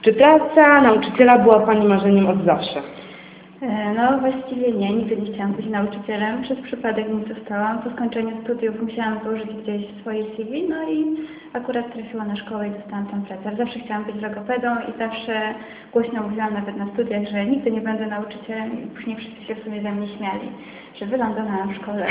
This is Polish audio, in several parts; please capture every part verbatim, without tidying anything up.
Czy praca nauczyciela była Pani marzeniem od zawsze? No właściwie nie, nigdy nie chciałam być nauczycielem. Przez przypadek nie zostałam. Po skończeniu studiów musiałam złożyć gdzieś swoje C V, no i akurat trafiłam na szkołę i dostałam tam pracę. Zawsze chciałam być logopedą i zawsze głośno mówiłam nawet na studiach, że nigdy nie będę nauczycielem i później wszyscy się w sumie ze mnie śmiali, że wylądowałam w szkole.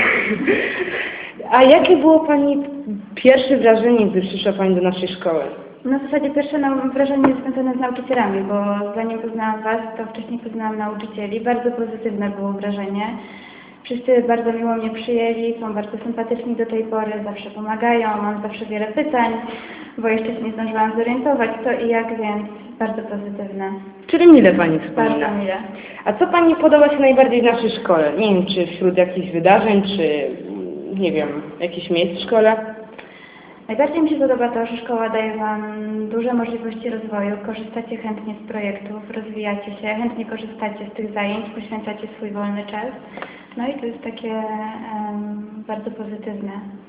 A jakie było Pani pierwsze wrażenie, gdy przyszła Pani do naszej szkoły? No w zasadzie pierwsze wrażenie jest związane z nauczycielami, bo zanim poznałam Was, to wcześniej poznałam nauczycieli. Bardzo pozytywne było wrażenie. Wszyscy bardzo miło mnie przyjęli, są bardzo sympatyczni do tej pory, zawsze pomagają, mam zawsze wiele pytań, bo jeszcze się nie zdążyłam zorientować co i jak, więc bardzo pozytywne. Czyli mile Pani wspomina. Bardzo mile. A co Pani podoba się najbardziej w naszej szkole? Nie wiem, czy wśród jakichś wydarzeń, czy nie wiem, jakichś miejsc w szkole? Najbardziej mi się podoba to, że szkoła daje Wam duże możliwości rozwoju, korzystacie chętnie z projektów, rozwijacie się, chętnie korzystacie z tych zajęć, poświęcacie swój wolny czas. No i to jest takie um, bardzo pozytywne.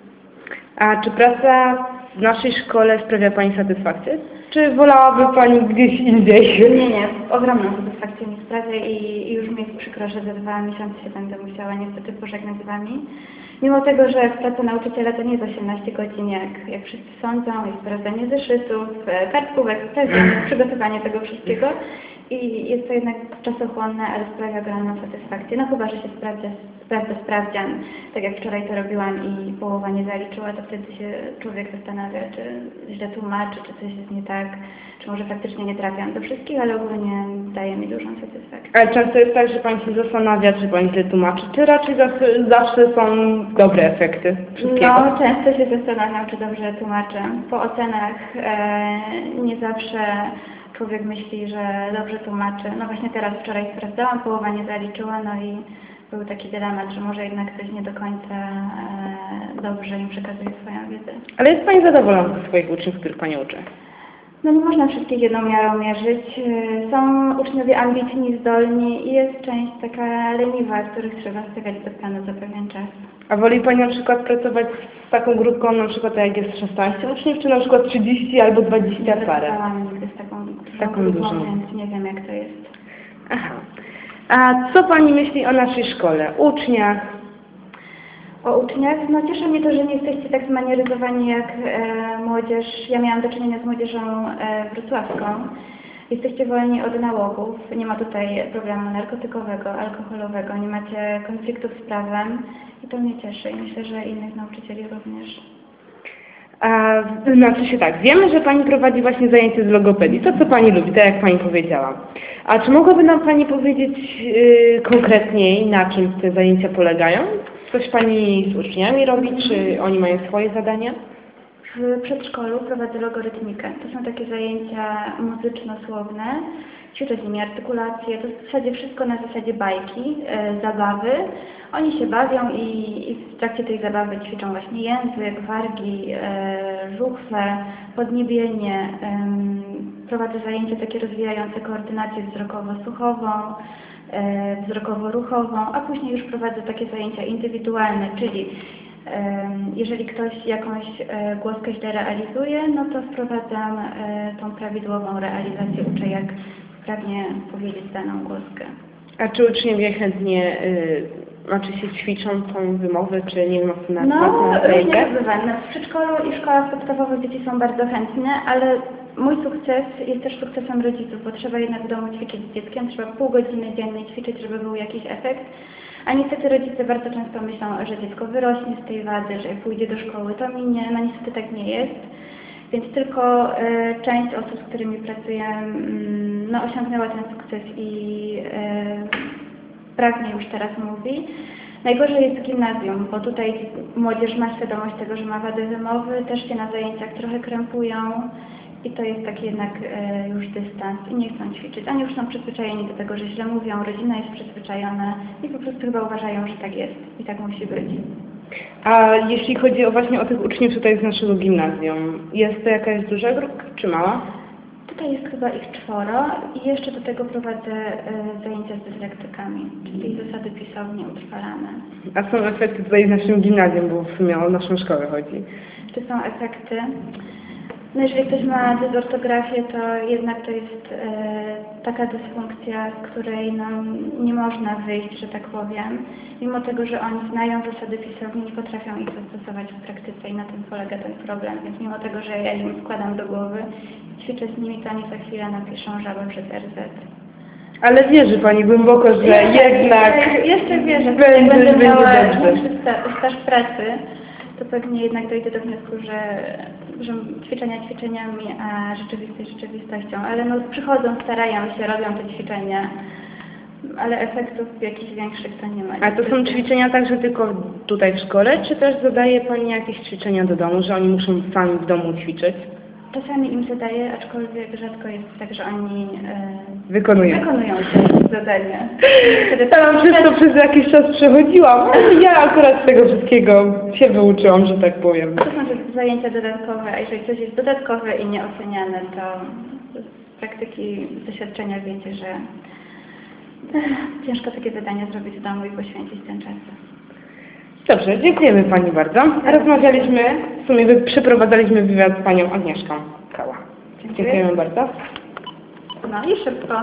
A czy praca w naszej szkole sprawia Pani satysfakcję? Czy wolałaby Pani gdzieś indziej? Nie, nie, ogromną satysfakcję mi sprawia i, i już mi jest przykro, że za dwa miesiące się będę musiała niestety pożegnać z Wami. Mimo tego, że praca nauczyciela to nie jest osiemnaście godzin, jak, jak wszyscy sądzą, jest sprawdzanie zeszytów, kartkówek, sprawdzanie, przygotowanie tego wszystkiego i jest to jednak czasochłonne, ale sprawia ogromną satysfakcję. No chyba, że się sprawdza, sprawdza sprawdzian, tak jak wczoraj to robiłam i połowa nie zaliczyła, to wtedy się człowiek zastanawia, czy źle tłumaczy, czy coś jest nie tak, czy może faktycznie nie trafiam do wszystkich, ale ogólnie daje mi dużą satysfakcję. Ale często jest tak, że Pani się zastanawia, czy Pani źle tłumaczy, czy raczej zawsze, zawsze są dobre efekty wszystkiego? No, często się zastanawiam, czy dobrze tłumaczę. Po ocenach e, nie zawsze człowiek myśli, że dobrze tłumaczy. No właśnie teraz wczoraj sprawdzałam, połowa nie zaliczyła, no i był taki dylemat, że może jednak ktoś nie do końca e, dobrze im przekazuje swoją wiedzę. Ale jest Pani zadowolona ze swoich uczniów, których Pani uczy? No nie można wszystkich jedną miarą mierzyć. Są uczniowie ambitni, zdolni i jest część taka leniwa, których trzeba stawiać do planu za pewien czas. A woli Pani na przykład pracować z taką grupką, na przykład jak jest szesnaście uczniów, czy na przykład trzydzieści albo dwadzieścia parę? Nie pracowałam nigdy z taką, taką grupą, dużą. więc nie wiem jak to jest. Aha. A co Pani myśli o naszej szkole, uczniach? O uczniach? No cieszy mnie to, że nie jesteście tak zmanieryzowani jak e, młodzież. Ja miałam do czynienia z młodzieżą e, wrocławską. Jesteście wolni od nałogów. Nie ma tutaj problemu narkotykowego, alkoholowego. Nie macie konfliktów z prawem. I to mnie cieszy. I myślę, że innych nauczycieli również. A, znaczy się tak, wiemy, że Pani prowadzi właśnie zajęcia z logopedii, to co Pani lubi, tak jak Pani powiedziała. A czy mogłaby nam Pani powiedzieć yy, konkretniej, na czym te zajęcia polegają? Coś Pani z uczniami robi, czy oni mają swoje zadania? W przedszkolu prowadzę logorytmikę. To są takie zajęcia muzyczno-słowne. Ćwiczę z nimi artykulację. To w zasadzie wszystko na zasadzie bajki, e, zabawy. Oni się bawią i, i w trakcie tej zabawy ćwiczą właśnie język, wargi, e, żuchwę, podniebienie. E, prowadzę zajęcia takie rozwijające koordynację wzrokowo-słuchową, e, wzrokowo-ruchową, a później już prowadzę takie zajęcia indywidualne, czyli jeżeli ktoś jakąś głoskę źle realizuje, no to wprowadzam tą prawidłową realizację, uczę jak sprawnie powiedzieć daną głoskę. A czy uczniowie chętnie, yy, znaczy się ćwiczą tą wymowę, czy nie wiem, co na No, różnie to bywa. No, w przedszkolu i szkołach podstawowych dzieci są bardzo chętne, ale mój sukces jest też sukcesem rodziców, bo trzeba jednak w domu ćwiczyć z dzieckiem, trzeba pół godziny dziennie ćwiczyć, żeby był jakiś efekt. A niestety rodzice bardzo często myślą, że dziecko wyrośnie z tej wady, że jak pójdzie do szkoły, to minie. No niestety tak nie jest. Więc tylko y, część osób, z którymi pracuję, y, no, osiągnęła ten sukces i y, prawnie już teraz mówi. Najgorzej jest w gimnazjum, bo tutaj młodzież ma świadomość tego, że ma wady wymowy, też się na zajęciach trochę krępują. I to jest taki jednak e, już dystans i nie chcą ćwiczyć. Oni już są przyzwyczajeni do tego, że źle mówią, rodzina jest przyzwyczajona i po prostu chyba uważają, że tak jest i tak musi być. A jeśli chodzi o właśnie o tych uczniów tutaj z naszego gimnazjum, jest to jakaś duża grupka czy mała? Tutaj jest chyba ich czworo i jeszcze do tego prowadzę e, zajęcia z dyslektykami, czyli zasady pisowni utrwalane. A są efekty tutaj w naszym gimnazjum, bo w sumie o naszą szkołę chodzi. Czy są efekty? No jeżeli ktoś ma dezortografię, to jednak to jest e, taka dysfunkcja, z której no, nie można wyjść, że tak powiem. Mimo tego, że oni znają zasady pisowni, nie potrafią ich zastosować w praktyce i na tym polega ten problem. Więc mimo tego, że ja im wkładam do głowy, ćwiczę z nimi, to oni za chwilę napiszą żabę przez R Z. Ale wierzy Pani głęboko, że Jeszcze- jednak Jeszcze wierzę, że będzie, jak będę będzie miała dobrze. dłuższy sta- staż pracy, to pewnie jednak dojdę do wniosku, że, że ćwiczenia ćwiczeniami, a rzeczywistość rzeczywistością. Ale no przychodzą, starają się, robią te ćwiczenia, ale efektów jakichś większych to nie ma. A to są ćwiczenia także tylko tutaj w szkole, czy też zadaje Pani jakieś ćwiczenia do domu, że oni muszą sami w domu ćwiczyć? Czasami im zadaję, aczkolwiek rzadko jest tak, że oni e, Wykonują. wykonują te zadania. Wtedy Ja przez to przez jakiś czas przechodziłam, ale ja akurat z tego wszystkiego się wyuczyłam, że tak powiem. To są te zajęcia dodatkowe, a jeżeli coś jest dodatkowe i nieoceniane, to z praktyki, z doświadczenia wiecie, że ech, ciężko takie zadania zrobić w domu i poświęcić ten czas. Dobrze, dziękujemy Pani bardzo. Rozmawialiśmy, w sumie wy- przeprowadzaliśmy wywiad z Panią Agnieszką Kała. Dziękuję. Dziękujemy bardzo. No i szybko.